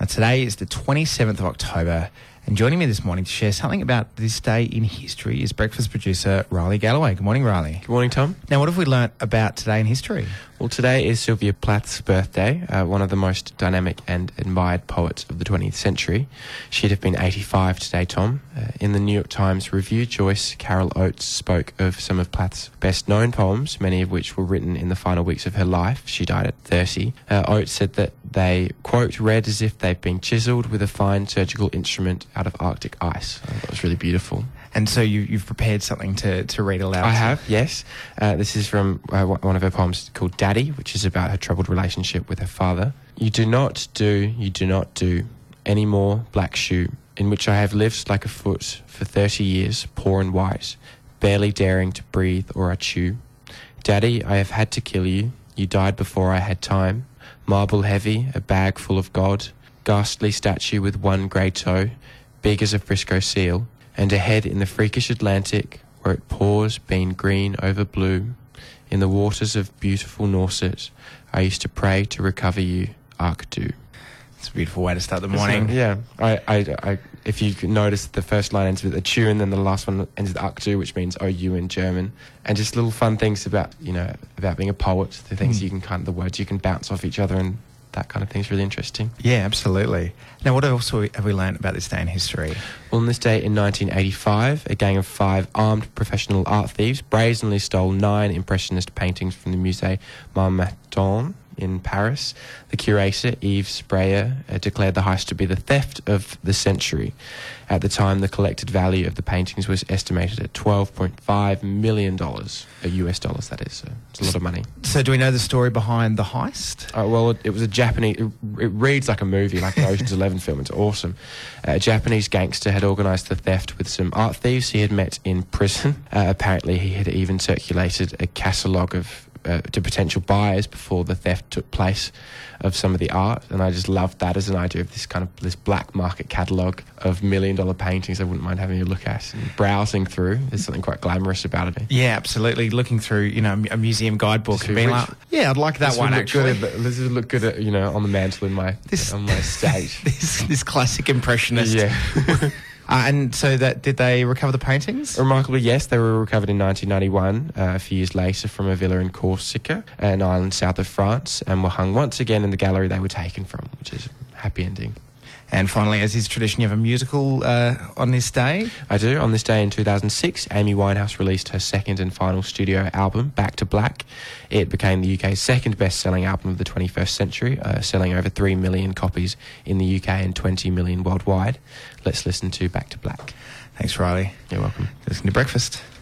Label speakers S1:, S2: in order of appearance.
S1: Today is the 27th of October, and joining me this morning to share something about this day in history is breakfast producer Riley Galloway. Good morning, Riley.
S2: Good morning, Tom.
S1: Now, what have we learnt about today in history?
S2: Well, today is Sylvia Plath's birthday, one of the most dynamic and admired poets of the 20th century. She'd have been 85 today, Tom. In the New York Times Review, Joyce Carol Oates spoke of some of Plath's best-known poems, many of which were written in the final weeks of her life. She died at 30. Oates said that they, quote, read as if they'd been chiselled with a fine surgical instrument out of Arctic ice. That was really beautiful.
S1: And so you've prepared something to read aloud.
S2: I have, yes. This is from one of her poems called Daddy, which is about her troubled relationship with her father. You do not do any more black shoe, in which I have lived like a foot for 30 years, poor and white, barely daring to breathe or chew. Daddy, I have had to kill you. You died before I had time. Marble heavy, a bag full of God, ghastly statue with one grey toe, big as a Frisco seal, and a head in the freakish Atlantic, where it pours bean green over blue. In the waters of beautiful Nauset, I used to pray to recover you, Arctu.
S1: It's a beautiful way to start the morning.
S2: Yeah. I if you notice, the first line ends with a tu, and then the last one ends with Arctu, which means you in German. And just little fun things about being a poet, the things the words you can bounce off each other, and that kind of thing is really interesting.
S1: Yeah, absolutely. Now, what else have we learned about this day in history?
S2: Well, on this day in 1985, a gang of 5 armed professional art thieves brazenly stole 9 impressionist paintings from the Musée Marmottan in Paris. The curator, Yves Sprayer, declared the heist to be the theft of the century. At the time, the collected value of the paintings was estimated at $12.5 million, US dollars, that is. So it's a lot of money.
S1: So do we know the story behind the heist?
S2: Well, it was a Japanese... It reads like a movie, like an Ocean's 11 film. It's awesome. A Japanese gangster had organised the theft with some art thieves he had met in prison. Apparently, he had even circulated a catalogue of to potential buyers before the theft took place of some of the art, and I just loved that as an idea of this black market catalogue of $1 million paintings I wouldn't mind having a look at and browsing through. There's something quite glamorous about it.
S1: Yeah, absolutely. Looking through, a museum guidebook and being like, yeah, I'd like that one actually.
S2: This would look good at, on the mantle on my stage.
S1: This classic impressionist.
S2: Yeah.
S1: And so did they recover the paintings?
S2: Remarkably, yes. They were recovered in 1991, a few years later, from a villa in Corsica, an island south of France, and were hung once again in the gallery they were taken from, which is a happy ending.
S1: And finally, as is tradition, you have a musical on this day?
S2: I do. On this day in 2006, Amy Winehouse released her second and final studio album, Back to Black. It became the UK's second best-selling album of the 21st century, selling over 3 million copies in the UK and 20 million worldwide. Let's listen to Back to Black.
S1: Thanks, Riley.
S2: You're welcome.
S1: Listen to Breakfast.